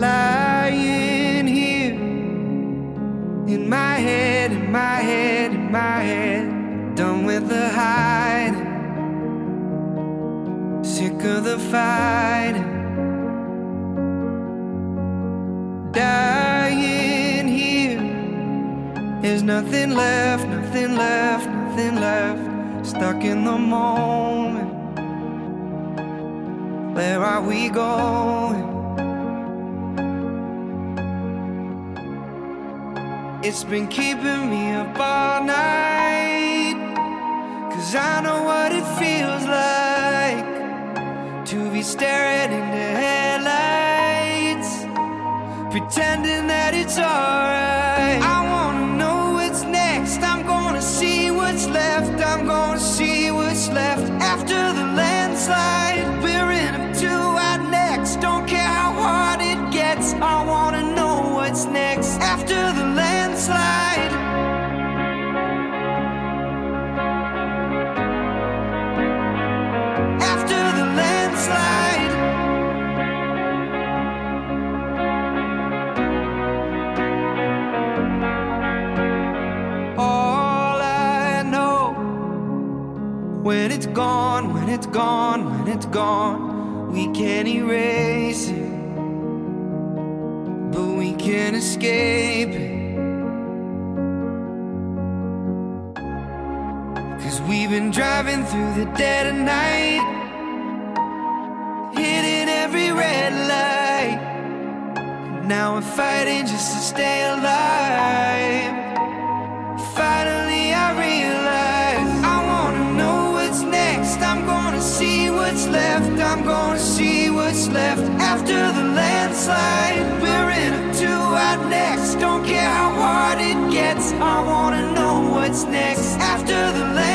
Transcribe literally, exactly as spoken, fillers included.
lying here in my head, in my head, in my head. Done with the hiding, sick of the fighting. Dying here, there's nothing left, nothing left, nothing left. Stuck in the moment, where are we going? It's been keeping me up all night, 'cause I know what it feels like to be staring into headlights, pretending that it's alright. I wanna know what's next, I'm gonna see what's left, I'm gonna see what's left after the landslide. We're in up to our necks, don't care how hard it gets. I wanna know what's next after the landslide. After the landslide. All I know, when it's gone, when it's gone, when it's gone, we can't erase it, but we can't escape it. 'Cause we've been driving through the dead of night, hitting every red light. Now we're fighting just to stay alive. Finally I realize I wanna know what's next, I'm gonna see what's left, I'm gonna see what's left after the landslide. We're in up to our necks, don't care how hard it gets. I wanna know what's next after the landslide.